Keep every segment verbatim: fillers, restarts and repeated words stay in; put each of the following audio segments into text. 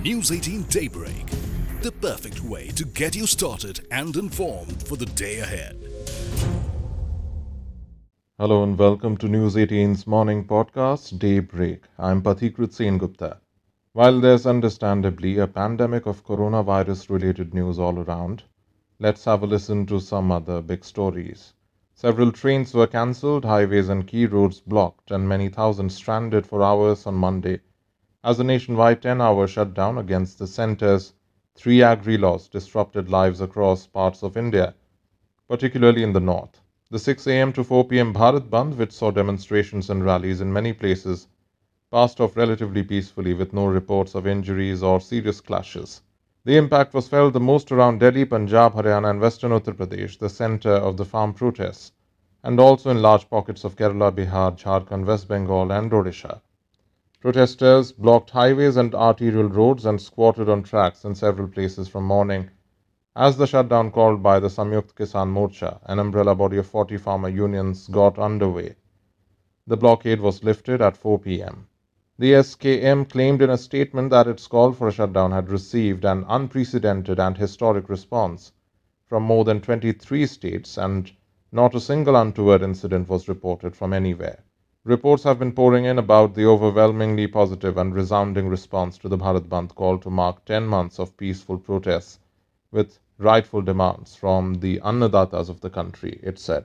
News eighteen Daybreak, the perfect way to get you started and informed for the day ahead. Hello and welcome to News eighteen's morning podcast, Daybreak. I'm Pathikrit Sengupta. While there's understandably a pandemic of coronavirus-related news all around, let's have a listen to some other big stories. Several trains were cancelled, highways and key roads blocked, and many thousands stranded for hours on Monday as a nationwide ten-hour shutdown against the centre's three agri-laws disrupted lives across parts of India, particularly in the north. The six a m to four p m Bharat Bandh, which saw demonstrations and rallies in many places, passed off relatively peacefully with no reports of injuries or serious clashes. The impact was felt the most around Delhi, Punjab, Haryana and Western Uttar Pradesh, the centre of the farm protests, and also in large pockets of Kerala, Bihar, Jharkhand, West Bengal and Odisha. Protesters blocked highways and arterial roads and squatted on tracks in several places from morning as the shutdown called by the Samyukt Kisan Morcha, an umbrella body of forty farmer unions, got underway. The blockade was lifted at four p m The S K M claimed in a statement that its call for a shutdown had received an unprecedented and historic response from more than twenty-three states, and not a single untoward incident was reported from anywhere. Reports have been pouring in about the overwhelmingly positive and resounding response to the Bharat Bandh call to mark ten months of peaceful protests with rightful demands from the Annadatas of the country, it said.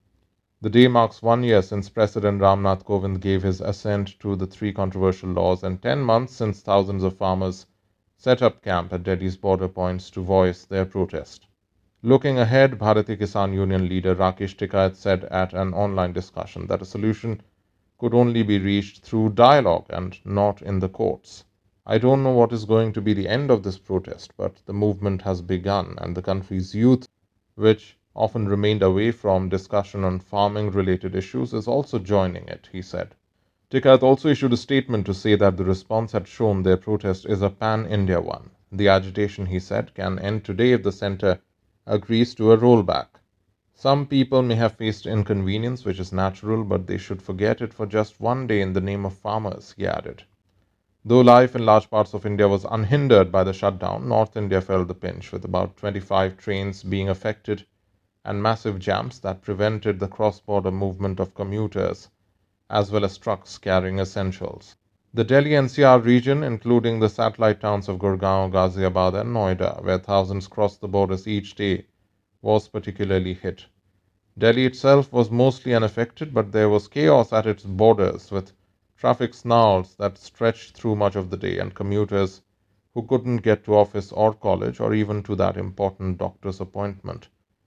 The day marks one year since President Ramnath Kovind gave his assent to the three controversial laws and ten months since thousands of farmers set up camp at Delhi's border points to voice their protest. Looking ahead, Bharatiya Kisan Union leader Rakesh Tikait said at an online discussion that a solution could only be reached through dialogue and not in the courts. I don't know what is going to be the end of this protest, but the movement has begun, and the country's youth, which often remained away from discussion on farming-related issues, is also joining it, he said. Tikait also issued a statement to say that the response had shown their protest is a pan-India one. The agitation, he said, can end today if the centre agrees to a rollback. Some people may have faced inconvenience, which is natural, but they should forget it for just one day in the name of farmers, he added. Though life in large parts of India was unhindered by the shutdown, North India felt the pinch, with about twenty-five trains being affected and massive jams that prevented the cross-border movement of commuters, as well as trucks carrying essentials. The Delhi N C R region, including the satellite towns of Gurgaon, Ghaziabad and Noida, where thousands crossed the borders each day, was particularly hit. Delhi itself was mostly unaffected, but there was chaos at its borders, with traffic snarls that stretched through much of the day and commuters who couldn't get to office or college or even to that important doctor's appointment.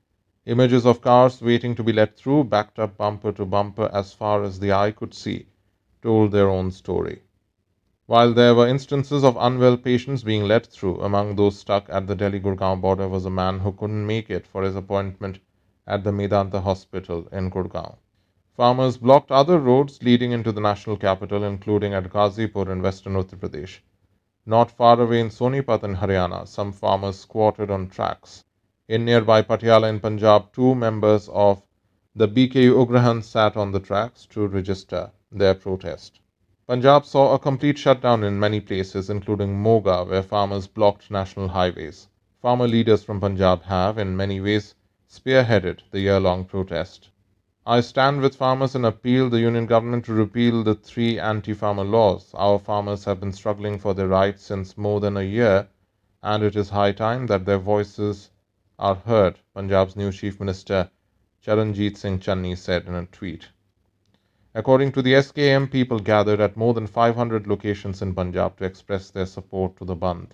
Images of cars waiting to be let through, backed up bumper to bumper as far as the eye could see, told their own story. While there were instances of unwell patients being let through, among those stuck at the Delhi-Gurgaon border was a man who couldn't make it for his appointment at the Medanta Hospital in Gurgaon. Farmers blocked other roads leading into the national capital, including at Ghazipur in western Uttar Pradesh. Not far away in Sonipat in Haryana, some farmers squatted on tracks. In nearby Patiala in Punjab, two members of the B K U Ugrahan sat on the tracks to register their protest. Punjab saw a complete shutdown in many places, including Moga, where farmers blocked national highways. Farmer leaders from Punjab have, in many ways, spearheaded the year-long protest. I stand with farmers and appeal the union government to repeal the three anti-farmer laws. Our farmers have been struggling for their rights since more than a year, and it is high time that their voices are heard, Punjab's new Chief Minister Charanjit Singh Channi said in a tweet. According to the S K M, people gathered at more than five hundred locations in Punjab to express their support to the Bandh.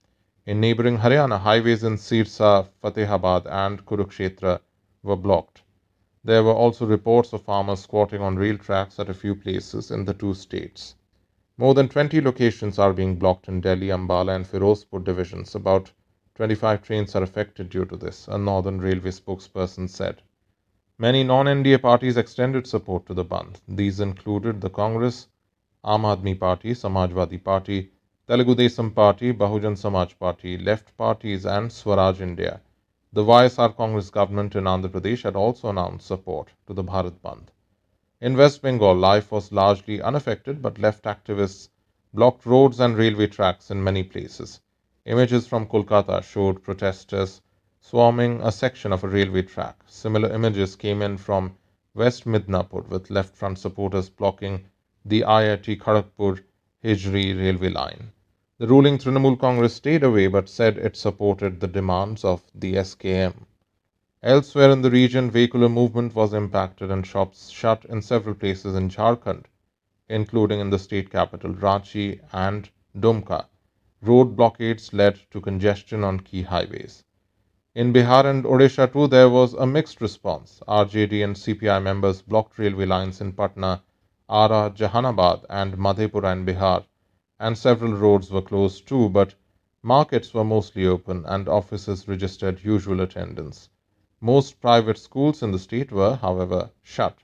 In neighbouring Haryana, highways in Sirsa, Fatehabad and Kurukshetra were blocked. There were also reports of farmers squatting on rail tracks at a few places in the two states. More than twenty locations are being blocked in Delhi, Ambala and Firozpur divisions. About twenty-five trains are affected due to this, a Northern Railway spokesperson said. Many non-N D A parties extended support to the Bandh. These included the Congress, Aam Aadmi Party, Samajwadi Party, Telugu Desam Party, Bahujan Samaj Party, Left Parties and Swaraj India. The Y S R Congress government in Andhra Pradesh had also announced support to the Bharat Bandh. In West Bengal, life was largely unaffected, but left activists blocked roads and railway tracks in many places. Images from Kolkata showed protesters swarming a section of a railway track. Similar images came in from West Midnapur, with left front supporters blocking the I I T Kharagpur Hijri railway line. The ruling Trinamool Congress stayed away but said it supported the demands of the S K M. Elsewhere in the region, vehicular movement was impacted and shops shut in several places in Jharkhand, including in the state capital Ranchi and Dumka. Road blockades led to congestion on key highways. In Bihar and Odisha too, there was a mixed response. R J D and C P I members blocked railway lines in Patna, Ara, Jahanabad, and Madhepura in Bihar, and several roads were closed too, but markets were mostly open and offices registered usual attendance. Most private schools in the state were, however, shut.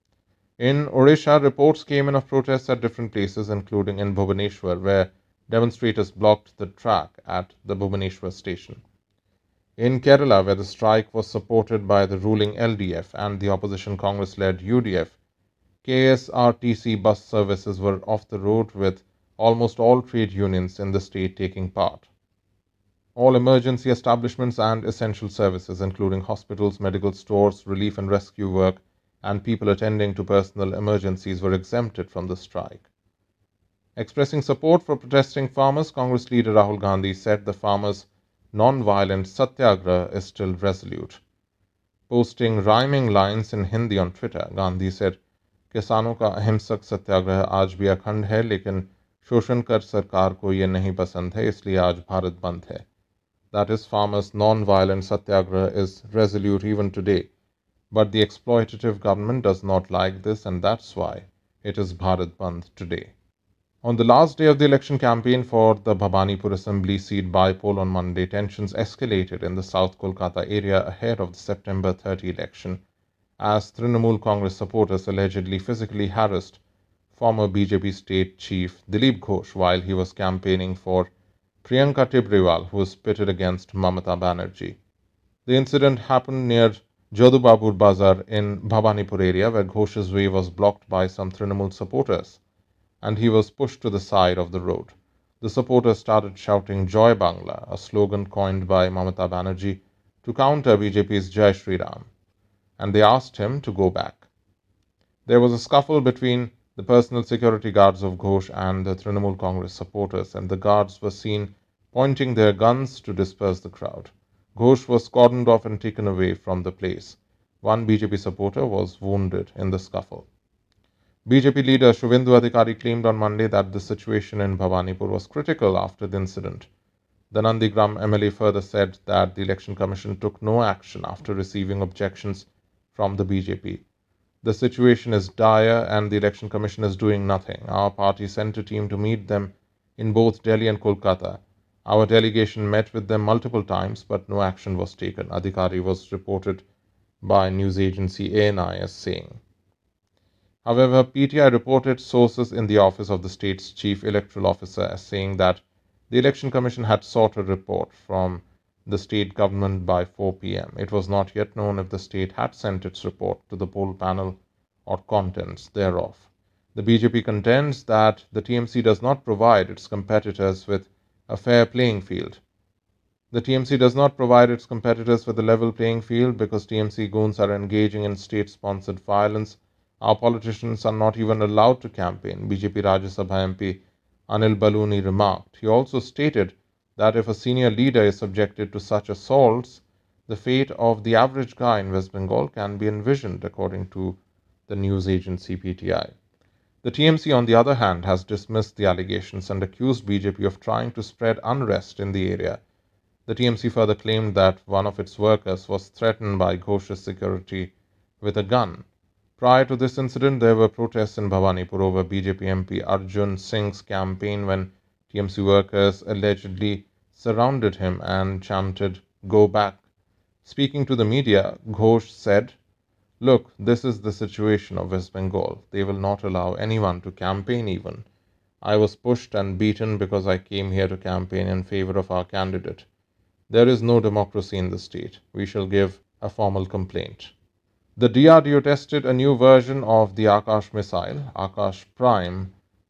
In Odisha, reports came in of protests at different places, including in Bhubaneswar, where demonstrators blocked the track at the Bhubaneswar station. In Kerala, where the strike was supported by the ruling L D F and the opposition Congress-led U D F, K S R T C bus services were off the road, with almost all trade unions in the state taking part. All emergency establishments and essential services, including hospitals, medical stores, relief and rescue work, and people attending to personal emergencies, were exempted from the strike. Expressing support for protesting farmers, Congress leader Rahul Gandhi said the farmers' non-violent satyagraha is still resolute. Posting rhyming lines in Hindi on Twitter, Gandhi said, किसानों का अहिंसक सत्याग्रह आज भी अखंड है, लेकिन शोषण कर सरकार को ये नहीं पसंद है, इसलिए आज भारत बंद है. That is, farmers' non-violent satyagraha is resolute even today, but the exploitative government does not like this, and that's why it is Bharat Bandh today. On the last day of the election campaign for the Bhabanipur Assembly seat by-poll on Monday, tensions escalated in the South Kolkata area ahead of the September thirtieth election, as Trinamool Congress supporters allegedly physically harassed former B J P state chief Dilip Ghosh while he was campaigning for Priyanka Tibrewal, who was pitted against Mamata Banerjee. The incident happened near Jodhubabur Bazar in Bhabanipur area, where Ghosh's way was blocked by some Trinamool supporters, and he was pushed to the side of the road. The supporters started shouting Joy Bangla, a slogan coined by Mamata Banerjee to counter B J P's Jai Shri Ram, and they asked him to go back. There was a scuffle between the personal security guards of Ghosh and the Trinamool Congress supporters, and the guards were seen pointing their guns to disperse the crowd. Ghosh was cordoned off and taken away from the place. One B J P supporter was wounded in the scuffle. B J P leader Shubhendu Adhikari claimed on Monday that the situation in Bhabanipur was critical after the incident. The Nandigram M L A further said that the Election Commission took no action after receiving objections from the B J P. The situation is dire and the Election Commission is doing nothing. Our party sent a team to meet them in both Delhi and Kolkata. Our delegation met with them multiple times, but no action was taken, Adhikari was reported by news agency A N I as saying. However, P T I reported sources in the office of the state's chief electoral officer as saying that the Election Commission had sought a report from the state government by four p m It was not yet known if the state had sent its report to the poll panel or contents thereof. The B J P contends that the T M C does not provide its competitors with a fair playing field. The T M C does not provide its competitors with a level playing field because T M C goons are engaging in state-sponsored violence. Our politicians are not even allowed to campaign, B J P Rajya Sabha M P Anil Baluni remarked. He also stated that if a senior leader is subjected to such assaults, the fate of the average guy in West Bengal can be envisioned, according to the news agency P T I. The T M C, on the other hand, has dismissed the allegations and accused B J P of trying to spread unrest in the area. The T M C further claimed that one of its workers was threatened by Ghosh's security with a gun. Prior to this incident, there were protests in Bhabanipur over B J P M P Arjun Singh's campaign when T M C workers allegedly surrounded him and chanted, "Go back." Speaking to the media, Ghosh said, "Look, this is the situation of West Bengal. They will not allow anyone to campaign even. I was pushed and beaten because I came here to campaign in favor of our candidate. There is no democracy in the state. We shall give a formal complaint." The D R D O tested a new version of the Akash missile, Akash Prime,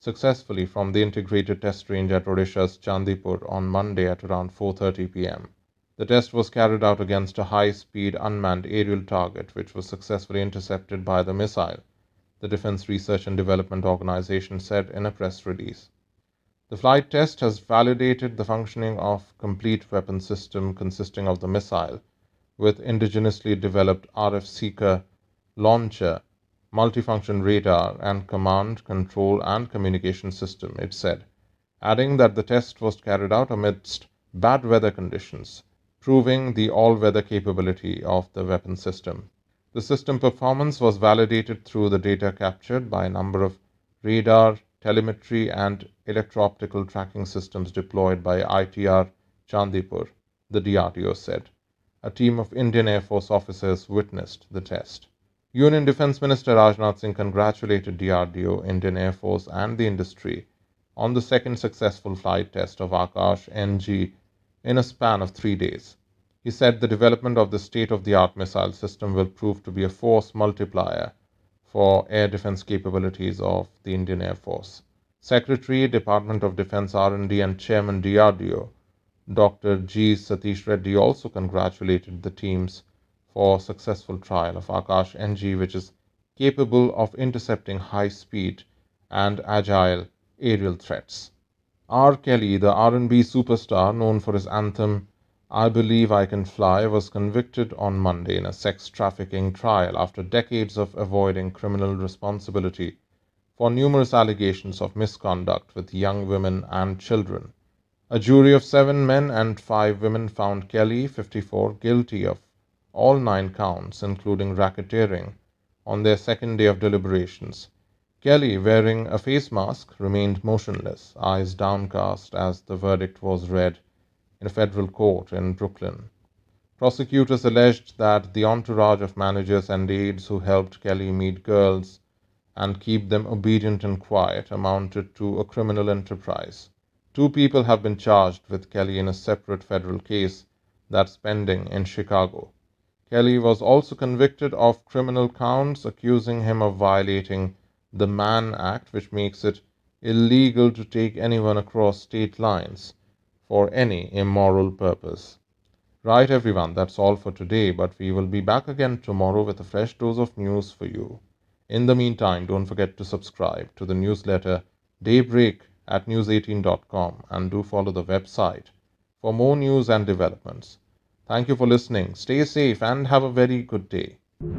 successfully from the integrated test range at Odisha's Chandipur on Monday at around four thirty p m. The test was carried out against a high-speed unmanned aerial target which was successfully intercepted by the missile, the Defense Research and Development Organization said in a press release. The flight test has validated the functioning of complete weapon system consisting of the missile with indigenously developed R F seeker, launcher, multifunction radar and command, control and communication system, it said, adding that the test was carried out amidst bad weather conditions, proving the all-weather capability of the weapon system. The system performance was validated through the data captured by a number of radar, telemetry and electro-optical tracking systems deployed by I T R Chandipur, the D R D O said. A team of Indian Air Force officers witnessed the test. Union Defence Minister Rajnath Singh congratulated D R D O, Indian Air Force and the industry on the second successful flight test of Akash N G in a span of three days. He said the development of the state-of-the-art missile system will prove to be a force multiplier for air defense capabilities of the Indian Air Force. Secretary, Department of Defense R and D and Chairman D R D O, Doctor G. Satish Reddy also congratulated the teams for successful trial of Akash N G, which is capable of intercepting high-speed and agile aerial threats. R. Kelly, the R and B superstar known for his anthem I Believe I Can Fly, was convicted on Monday in a sex trafficking trial after decades of avoiding criminal responsibility for numerous allegations of misconduct with young women and children. A jury of seven men and five women found Kelly, fifty-four, guilty of all nine counts, including racketeering, on their second day of deliberations. Kelly, wearing a face mask, remained motionless, eyes downcast as the verdict was read in a federal court in Brooklyn. Prosecutors alleged that the entourage of managers and aides who helped Kelly meet girls and keep them obedient and quiet amounted to a criminal enterprise. Two people have been charged with Kelly in a separate federal case that's pending in Chicago. Kelly was also convicted of criminal counts accusing him of violating the Mann Act, which makes it illegal to take anyone across state lines for any immoral purpose. Right, everyone, that's all for today, but we will be back again tomorrow with a fresh dose of news for you. In the meantime, don't forget to subscribe to the newsletter Daybreak at news eighteen dot com and do follow the website for more news and developments. Thank you for listening. Stay safe and have a very good day.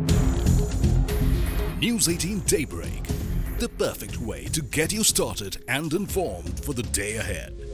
News eighteen Daybreak, the perfect way to get you started and informed for the day ahead.